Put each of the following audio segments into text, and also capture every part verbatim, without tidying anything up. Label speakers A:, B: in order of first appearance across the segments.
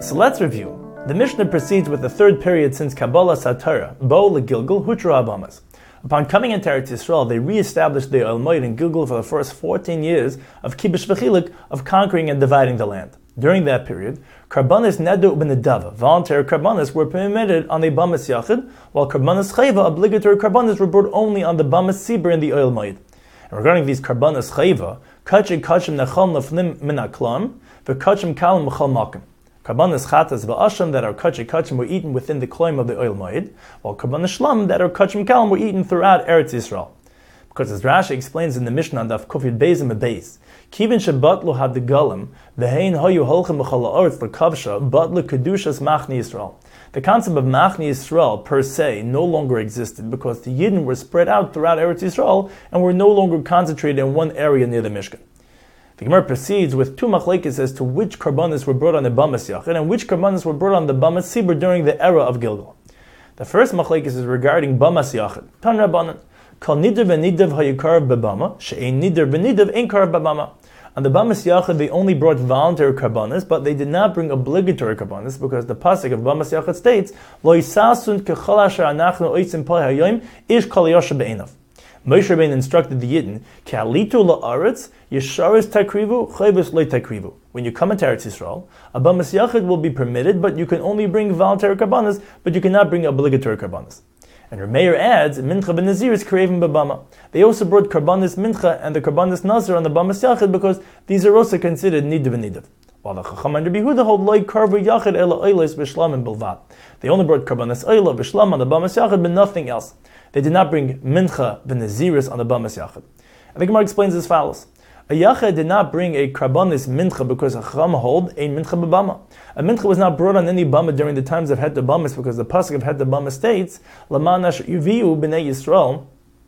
A: So let's review. The Mishnah proceeds with the third period since Kabbalah Satara, Bo LeGilgal Hutra Abamas. Upon coming into Eretz Yisrael, they re-established the Oil Moed in Gilgal for the first fourteen years of Kibush V'chilik, of conquering and dividing the land. During that period, Karbanis Nedu B'Nedava, voluntary Karbanis, were permitted on the Bamas Yachid, while Karbanis Chayva, obligatory Karbanis, were brought only on the Bamas Sibur in the Oil Moed. And regarding these Karbanis Chayva, Kachim Kachim Nechal Nefnim Min HaKlam, V'Kachim Kalim M'chal Makim. Karbanis Chatas V'Asham that are Kachim Kachim were eaten within the Kloim of the Oil Moed, while Karbanis Shlam that are Kachim Kalim were eaten throughout Eretz Yisrael. Because as Rashi explains in the Mishnah, Daf Kufid Beis and Beis, Kivin Shebatlu had the Galim, V'hein Hoyu Holchem B'Chol Ha'aretz L'Kavsha, Batlu Kedushas Machni Yisrael. The concept of Machni Yisrael per se no longer existed because the Yidden were spread out throughout Eretz Yisrael and were no longer concentrated in one area near the Mishkan. The Gemara proceeds with two machlekes as to which karbanis were brought on the Bamas Yachid and which karbanis were brought on the Bamas Sibur during the era of Gilgal. The first machlekes is regarding Bamas Yachid. Tan Rabbanan, Kal Nidav v'Nidav hayikarav b'Bama, she'ein Nidav v'Nidav ein karav b'Bama. On the Bamas Yachid, they only brought voluntary karbanis, but they did not bring obligatory karbanis because the pasuk of Bamas Yachid states, Lo yisasun kechol asher anachnu oitzim pal hayom ish kol yosha be'enav. Moshe Rabbeinu instructed the Yidden, Ka'alitu la'aretz, yesharis takrivu, chayvus lo takrivu. When you come into Eretz Yisrael, a Bamas Yachid will be permitted, but you can only bring voluntary karbanis, but you cannot bring obligatory karbanis. And Rameir adds, Mincha ben Nazir is craving b'Bama. They also brought karbanis Mincha and the karbanis Nazir on the Bamas Yachid because these are also considered nidav and nidav. While the Chacham and Rabbi Yehuda hold loy karvu Yachid ela oilos b'shlam and bilvad. They only brought karbanis oila b'shlam on the Bamas Yachid, but nothing else. They did not bring Mincha ben Naziris on the Bamas Yachid. And the Gemara explains as follows. A Yachid did not bring a karbanis Mincha because a Chacham hold a Mincha b'Bama. A Mincha was not brought on any Bama during the times of Het Bamas because the pasuk of Het Bama states, Laman asher yuviu b'nei Yisrael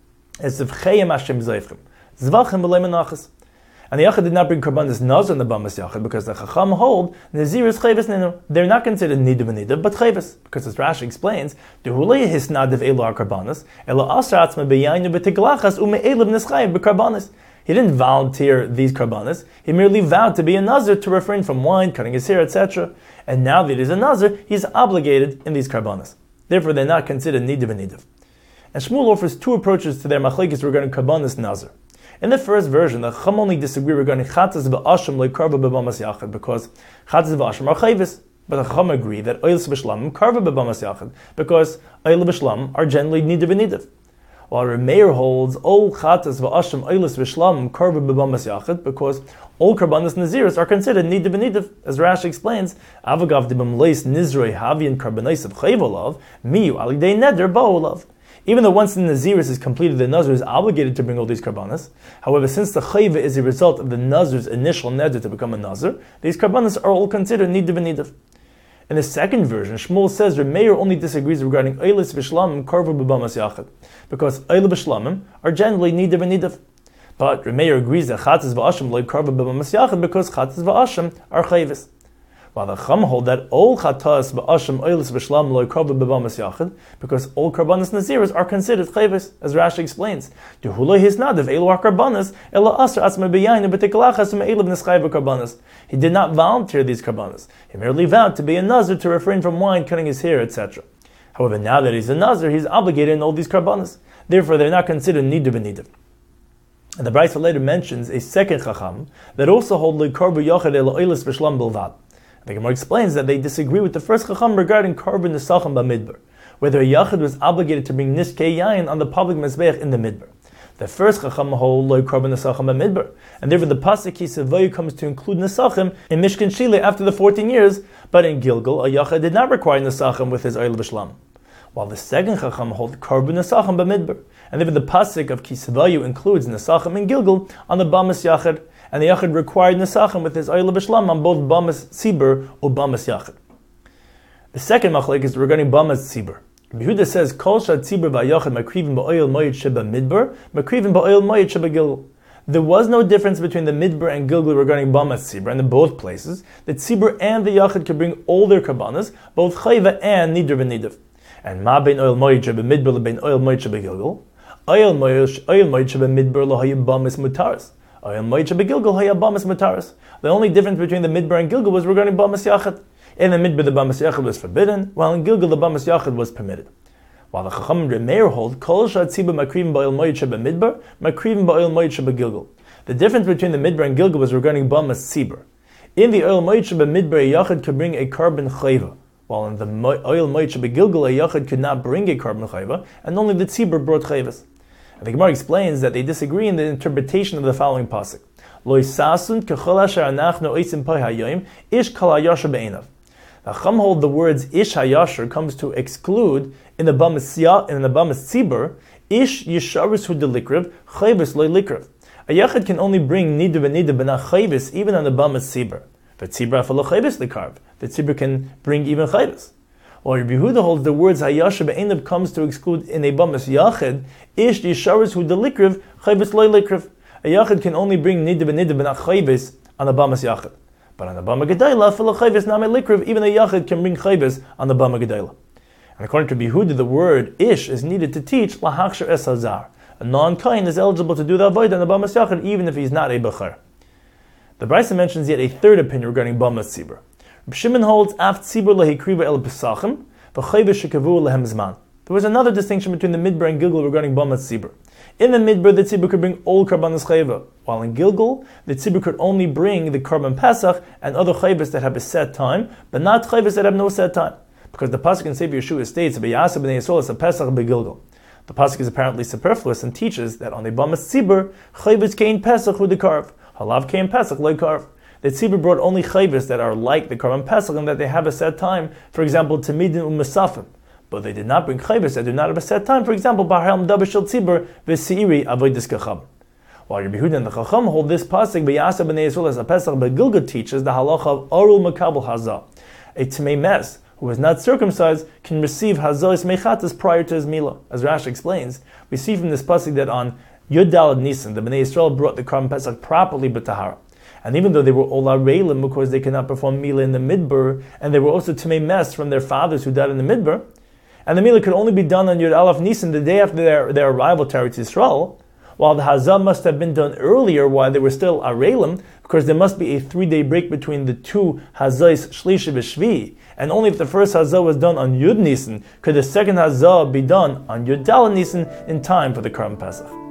A: es v'chayim Hashem zayfchem zvachim b'lei menachas. And the Yachid did not bring karbanis Nazir on the Bamas Yachid because the Chacham hold Naziris chayvis ninu. They're not considered nidav and nidav, but chayvis. Because as Rashi explains, Dehulei hisnadav elu karbanis ela asar atzma b'yaynu b'tiglachas ume'elav nischayev b'karbanis. He didn't volunteer these karbanis. He merely vowed to be a Nazir to refrain from wine, cutting his hair, et cetera. And now that he's a Nazir, he's obligated in these karbanis. Therefore, they're not considered nidav and nidav. And Shmuel offers two approaches to their machlekes regarding karbanis Nazir. In the first version, the Chacham only disagree regarding chatzas v'asham lekarva b'Bamas Yachid because chatzas v'asham are chayvis. But the Chacham agree that oils b'shlam karva b'Bamas Yachid because oil b'shlam are generally nidav and nidav. While Rameir holds all chatas v'asham oilis v'shlam karva b'Bamas Yachid because all karbanis naziris are considered nidav and nidav. As Rashi explains, avagav dibam leis nizrei havian karbanis of chayvolav miyu alidei neder ba'olav. Even though once the naziris is completed, the nazir is obligated to bring all these karbanis. However, since the chayva is a result of the nazir's initial neder to become a nazir, these karbanis are all considered nidav and nidav. In the second version, Shmuel says Rameir only disagrees regarding Eilis V'Shlamim Karvu B'Bamas Yachid, because Eilis V'Shlamim are generally nidav and nidav. But Rameir agrees that Chatzis V'Asham loy Karvu B'Bamas Yachid because Chatzis V'Asham are chayvis. While the Chacham hold that all Chatzis V'Asham Eilis V'Shlamim loy Karvu B'Bamas Yachid because all Karbanis Naziris are considered chayvis, as Rashi explains. Dehulei hisnadav elu karbanis ela asar atzma b'yayin b'tiklachas u'me'elav nischayev karbanis. He did not volunteer these karbanis. He merely vowed to be a Nazir to refrain from wine, cutting his hair, et cetera. However, now that he's a Nazir, he's obligated in all these karbanis. Therefore, they're not considered nidav and nidav. And the Brisa later mentions a second Chacham that also hold lekarvu yachid ela oilis v'shlam bilvad. The Gemara explains that they disagree with the first Chacham regarding karvu nesachim b'midbar, whether a Yachid was obligated to bring niskei yayin on the public mezbech in the midbar. The first Chacham hold loy karvu nesachim b'midbar, and therefore the pasuk Kisavoyu comes to include nesachim in Mishkan Shile after the fourteen years, but in Gilgal a Yachid did not require nesachim with his oil b'shlam. While the second Chacham hold karvu nesachim b'midbar, and therefore the pasuk of Kisavoyu includes nesachim in Gilgal on the Bamas Yachid, and the Yachid required nesachim with his oil b'shlam on both Bamas Sibur or Bamas Yachid. The second machlek is regarding Bamas Sibur. Rabbi Yehuda says, Kol shad tzibur v'ayachid makrivim ba'oil moed sheba midbar, makrivim ba'oil moed sheba Gilgal. There was no difference between the midbar and Gilgal regarding Bamas Tzibur, and in both places, the Tzibur and the Yachid could bring all their karbanas, both chayva and nidav and nidav. And ma bein oil moed sheba midbar bein oil moed sheba Gilgal, oil moed sheba midbar lo hayim Bamas mutaris. The only difference between the midbar and Gilgal was regarding Bamas Yachid. In the midbar, the bamas yachid was forbidden, while in Gilgal, the bamas yachid was permitted. While the Chacham Remeir hold, Kol Shad Tzibur Makrivim Ba'il Moed Sheba Midbar, Makrivim Ba'il Moed Sheba Gilgal. The difference between the midbar and Gilgal was regarding bamas tzibur. In the oil moed sheba midbar, a yachid could bring a carbon chayva, while in the oil moed sheba Gilgal, a yachid could not bring a carbon chayva, and only the tzibur brought chayvas. And the Gemara explains that they disagree in the interpretation of the following pasuk: Lo yisasun kechol asher anachnu oisim pai hayoim ish kol hayasher be'enav. The Chacham hold the words ish hayasher comes to exclude in the bamas in the bamas tzibur ish yisharus hu delikriv chayvus loy likriv. A yachid can only bring nidu v'nidu b'nach chayvus even on the bamas tzibur. But tzibur afalo chayvus likarv. The tzibur can bring even chayvus. While Rabbi Yehuda holds the words hayasher be'enav comes to exclude in a bamas yachid ish yisharus hu delikriv chayvus loy likriv. A yachid can only bring nidu v'nidu b'nach chayvus on the bamas yachid. But on the bama gedayla, afalo chayvus name likriv, even a yachid can bring chayvus on the bama gedayla. And according to Rabbi Yehuda, the word ish is needed to teach lahachshir es hazar. A non-kain is eligible to do the avodah on the bamas yachid even if he's not a bachar. The Brisa mentions yet a third opinion regarding bamas tzibur. Reb Shimon holds af tzibur lehikriva el pesachim v'chayvus shekavu lehem zman. There was another distinction between the midbar and Gilgal regarding bamas tzibur. In the midbar, the tzibur could bring all karbanos chayva, while in Gilgal, the tzibur could only bring the karban pesach and other chayvas that have a set time, but not chayvas that have no set time. Because the pasuk in Sefer Yeshua states, "V'yasa b'nei Yisrael es pesach beGilgal." The pasuk is apparently superfluous and teaches that on the bamas tzibur, chayvus kain pesach hu dekarv, halav kain pesach loy karv. The tzibur brought only chayvus that are like the karban pesach and that they have a set time. For example, tamidin u'masafim. But they did not bring chayvus that do not have a set time. For example, Bahram Dabashil Tzibur V'Seiri Avodas Kacham. While Rabbi Yehuda and the Chacham hold this pasuk B'Yasa B'nei Yisrael as a Pesach B'Gilgal teaches the halacha of Arul Makabel Hazah. A Tmei Mes who is not circumcised can receive Hazah's Mechatas prior to his Milah. As Rashi explains, we see from this pasuk that on Yud Daled Nisan the B'nei Yisrael brought the Karban Pesach properly b'tahara. And even though they were all areilim because they could not perform Milah in the Midbar, and they were also Tmei Mes from their fathers who died in the Midbar, and the Milah could only be done on Yud Aleph Nisan, the day after their, their arrival to Eretz Yisrael, while the Hazah must have been done earlier while they were still Areilim, because there must be a three-day break between the two Hazahs, Shlishi v'Shvi, and only if the first Hazah was done on Yud Nisan could the second Hazah be done on Yud Daled Nisan in time for the Karban Pesach.